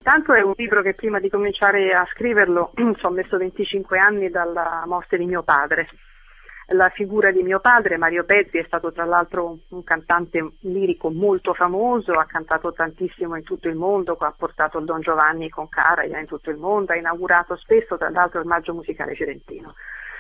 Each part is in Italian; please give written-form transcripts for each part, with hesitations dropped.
Tanto è un libro che prima di cominciare a scriverlo ci ho messo 25 anni dalla morte di mio padre. La figura di mio padre, Mario Pezzi, è stato tra l'altro un cantante lirico molto famoso, ha cantato tantissimo in tutto il mondo, ha portato il Don Giovanni con Karajan in tutto il mondo, ha inaugurato spesso tra l'altro il Maggio Musicale Fiorentino.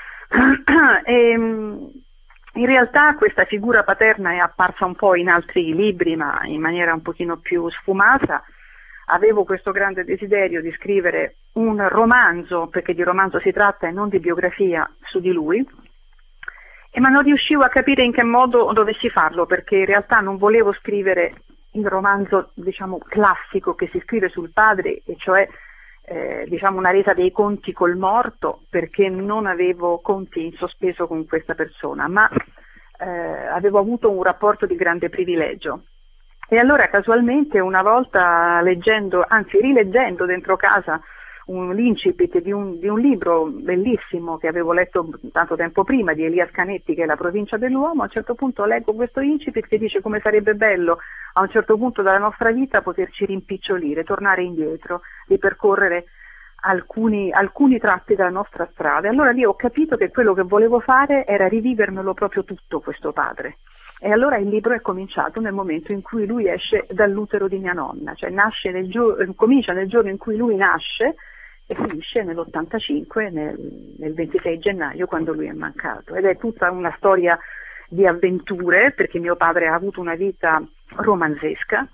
In realtà questa figura paterna è apparsa un po' in altri libri, ma in maniera un pochino più sfumata. Avevo questo grande desiderio di scrivere un romanzo, perché di romanzo si tratta e non di biografia, su di lui, ma non riuscivo a capire in che modo dovessi farlo, perché in realtà non volevo scrivere il romanzo, diciamo, classico che si scrive sul padre, e cioè diciamo una resa dei conti col morto, perché non avevo conti in sospeso con questa persona, ma avevo avuto un rapporto di grande privilegio. E allora casualmente una volta leggendo, anzi rileggendo dentro casa l'incipit di un libro bellissimo che avevo letto tanto tempo prima, di Elias Canetti, che è La provincia dell'uomo, a un certo punto leggo questo incipit che dice come sarebbe bello a un certo punto della nostra vita poterci rimpicciolire, tornare indietro, ripercorrere alcuni tratti della nostra strada. E allora lì ho capito che quello che volevo fare era rivivermelo proprio tutto, questo padre. E allora il libro è cominciato nel momento in cui lui esce dall'utero di mia nonna, cioè comincia nel giorno in cui lui nasce e finisce nell'85, nel 26 gennaio, quando lui è mancato. Ed è tutta una storia di avventure, perché mio padre ha avuto una vita romanzesca,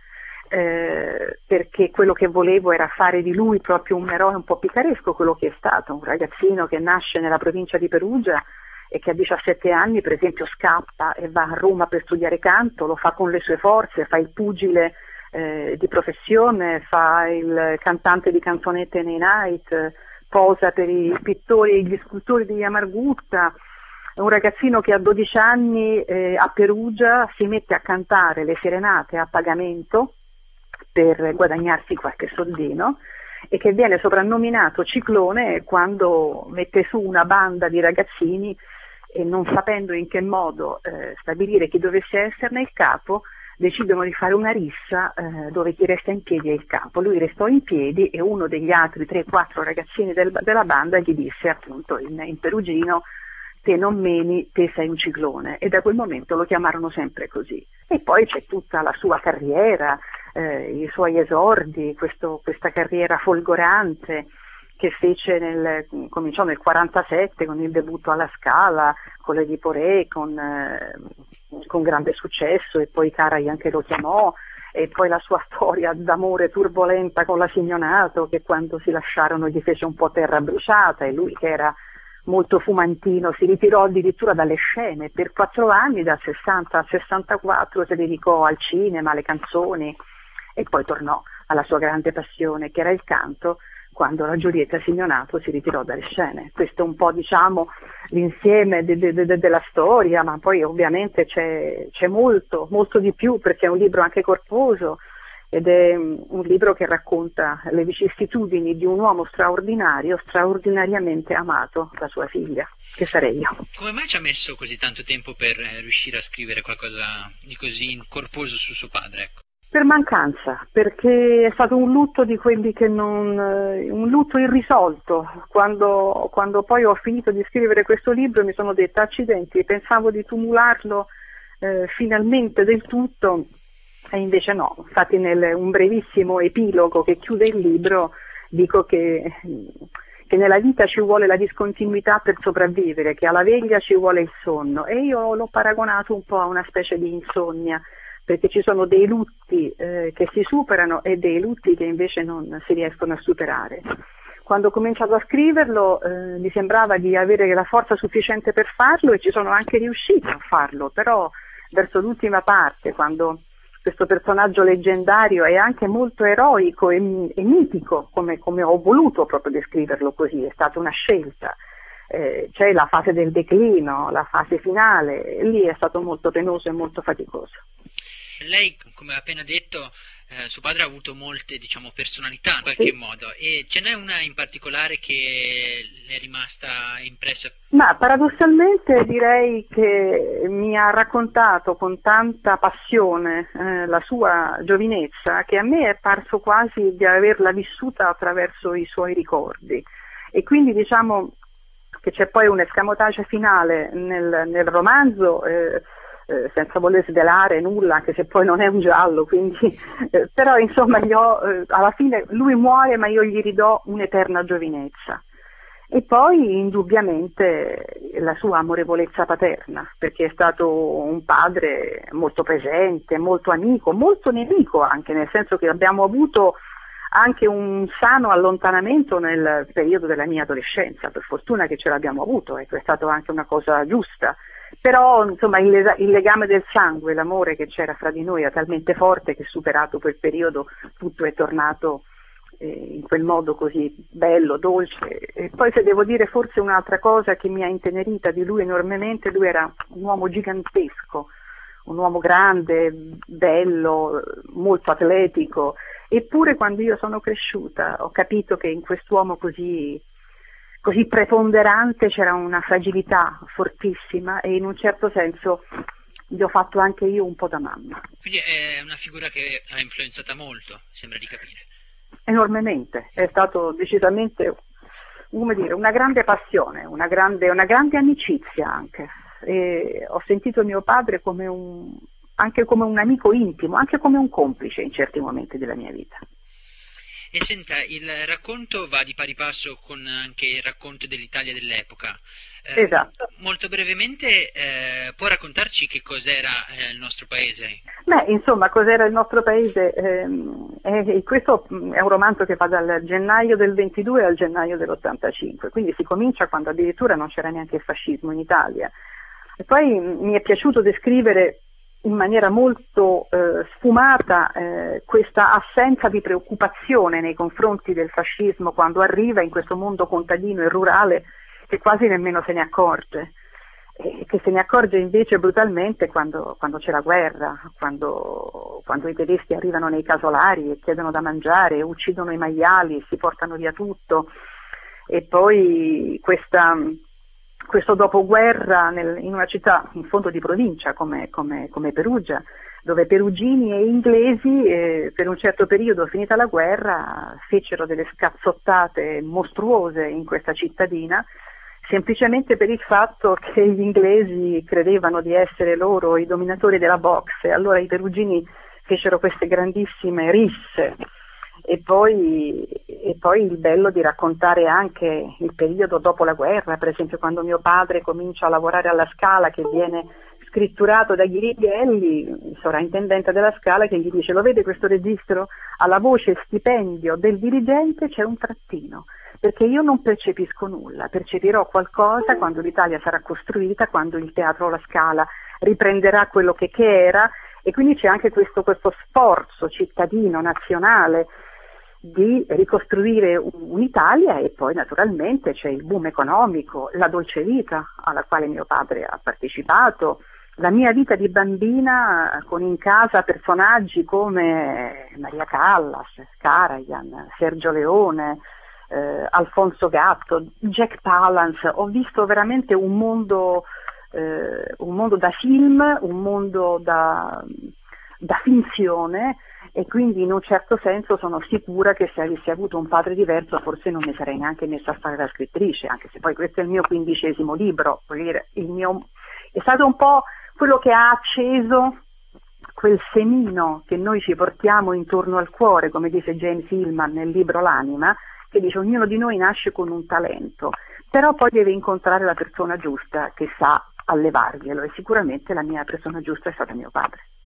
perché quello che volevo era fare di lui proprio un eroe un po' picaresco, quello che è stato, un ragazzino che nasce nella provincia di Perugia e che a 17 anni per esempio scappa e va a Roma per studiare canto, lo fa con le sue forze, fa il pugile di professione, fa il cantante di canzonette nei night, posa per i pittori e gli scultori di Via Margutta. È un ragazzino che a 12 anni a Perugia si mette a cantare le serenate a pagamento per guadagnarsi qualche soldino, e che viene soprannominato Ciclone quando mette su una banda di ragazzini e, non sapendo in che modo stabilire chi dovesse esserne il capo, decidono di fare una rissa dove chi resta in piedi è il capo. Lui restò in piedi e uno degli altri 3-4 ragazzini della banda gli disse appunto in perugino: te non meni, te sei un ciclone. E da quel momento lo chiamarono sempre così. E poi c'è tutta la sua carriera, i suoi esordi, questa carriera folgorante che fece cominciò nel 47 con il debutto alla Scala, con l'Ediporé, con grande successo, e poi Karajan che lo chiamò, e poi la sua storia d'amore turbolenta con la Signonato, che quando si lasciarono gli fece un po' terra bruciata, e lui, che era molto fumantino, si ritirò addirittura dalle scene per 4 anni, dal 60 al 64 si dedicò al cinema, alle canzoni, e poi tornò alla sua grande passione, che era il canto, quando la Giulietta Signonato si ritirò dalle scene. Questo è un po', diciamo, l'insieme della storia, ma poi ovviamente c'è molto di più, perché è un libro anche corposo, ed è un libro che racconta le vicissitudini di un uomo straordinario, straordinariamente amato da sua figlia, che sarei io. Come mai ci ha messo così tanto tempo per riuscire a scrivere qualcosa di così corposo su suo padre, ecco? Per mancanza, perché è stato un lutto di quelli che un lutto irrisolto. Quando poi ho finito di scrivere questo libro mi sono detta: accidenti, pensavo di tumularlo finalmente del tutto, e invece no. Infatti un brevissimo epilogo che chiude il libro dico che nella vita ci vuole la discontinuità per sopravvivere, che alla veglia ci vuole il sonno, e io l'ho paragonato un po' a una specie di insonnia, perché ci sono dei lutti che si superano e dei lutti che invece non si riescono a superare. Quando ho cominciato a scriverlo mi sembrava di avere la forza sufficiente per farlo, e ci sono anche riuscita a farlo, però verso l'ultima parte, quando questo personaggio leggendario è anche molto eroico e mitico, come ho voluto proprio descriverlo così, è stata una scelta. C'è la fase del declino, la fase finale, e lì è stato molto penoso e molto faticoso. Lei, come ha appena detto, suo padre ha avuto molte, diciamo, personalità in qualche Sì. modo, e ce n'è una in particolare che le è rimasta impressa? Ma paradossalmente direi che mi ha raccontato con tanta passione la sua giovinezza, che a me è parso quasi di averla vissuta attraverso i suoi ricordi. E quindi diciamo che c'è poi un escamotage finale nel romanzo, senza voler svelare nulla, anche se poi non è un giallo, quindi, però insomma alla fine lui muore ma io gli ridò un'eterna giovinezza. E poi indubbiamente la sua amorevolezza paterna, perché è stato un padre molto presente, molto amico, molto nemico anche, nel senso che abbiamo avuto anche un sano allontanamento nel periodo della mia adolescenza, per fortuna che ce l'abbiamo avuto, ecco, è stata anche una cosa giusta. Però insomma il legame del sangue, l'amore che c'era fra di noi era talmente forte che superato quel periodo tutto è tornato in quel modo così bello, dolce. E poi se devo dire forse un'altra cosa che mi ha intenerita di lui enormemente, lui era un uomo gigantesco, un uomo grande, bello, molto atletico, eppure quando io sono cresciuta ho capito che in quest'uomo così preponderante c'era una fragilità fortissima e in un certo senso gli ho fatto anche io un po' da mamma. Quindi è una figura che ha influenzata molto, sembra di capire. Enormemente, è stato decisamente, come dire, una grande passione, una grande amicizia anche. E ho sentito mio padre anche come un amico intimo, anche come un complice in certi momenti della mia vita. E senta, il racconto va di pari passo con anche il racconto dell'Italia dell'epoca. Esatto. Molto brevemente, può raccontarci che cos'era il nostro paese? Beh, insomma, cos'era il nostro paese? Questo è un romanzo che va dal gennaio del 22 al gennaio dell'85, quindi si comincia quando addirittura non c'era neanche il fascismo in Italia. E poi mi è piaciuto descrivere in maniera molto sfumata questa assenza di preoccupazione nei confronti del fascismo quando arriva in questo mondo contadino e rurale che quasi nemmeno se ne accorge. Che se ne accorge invece brutalmente quando c'è la guerra, quando i tedeschi arrivano nei casolari e chiedono da mangiare, uccidono i maiali, si portano via tutto, e poi questo dopoguerra in una città in fondo di provincia come Perugia, dove perugini e inglesi per un certo periodo, finita la guerra, fecero delle scazzottate mostruose in questa cittadina, semplicemente per il fatto che gli inglesi credevano di essere loro i dominatori della boxe, e allora i perugini fecero queste grandissime risse. E poi il bello di raccontare anche il periodo dopo la guerra, per esempio quando mio padre comincia a lavorare alla Scala, che viene scritturato da Ghiribelli, il sovrintendente della Scala, che gli dice: lo vede questo registro? Alla voce stipendio del dirigente c'è un trattino, perché io non percepisco nulla, percepirò qualcosa quando l'Italia sarà costruita, quando il Teatro La Scala riprenderà quello che era, e quindi c'è anche questo sforzo cittadino, nazionale, di ricostruire un'Italia, e poi naturalmente c'è il boom economico, la dolce vita alla quale mio padre ha partecipato, la mia vita di bambina con in casa personaggi come Maria Callas, Karajan, Sergio Leone, Alfonso Gatto, Jack Palance. Ho visto veramente un mondo da film, un mondo da finzione, e quindi in un certo senso sono sicura che se avessi avuto un padre diverso forse non mi sarei neanche messa a fare la scrittrice, anche se poi questo è il mio 15° libro, vuol dire, è stato un po' quello che ha acceso quel semino che noi ci portiamo intorno al cuore, come dice James Hillman nel libro L'anima, che dice: ognuno di noi nasce con un talento, però poi deve incontrare la persona giusta che sa allevarglielo, e sicuramente la mia persona giusta è stata mio padre.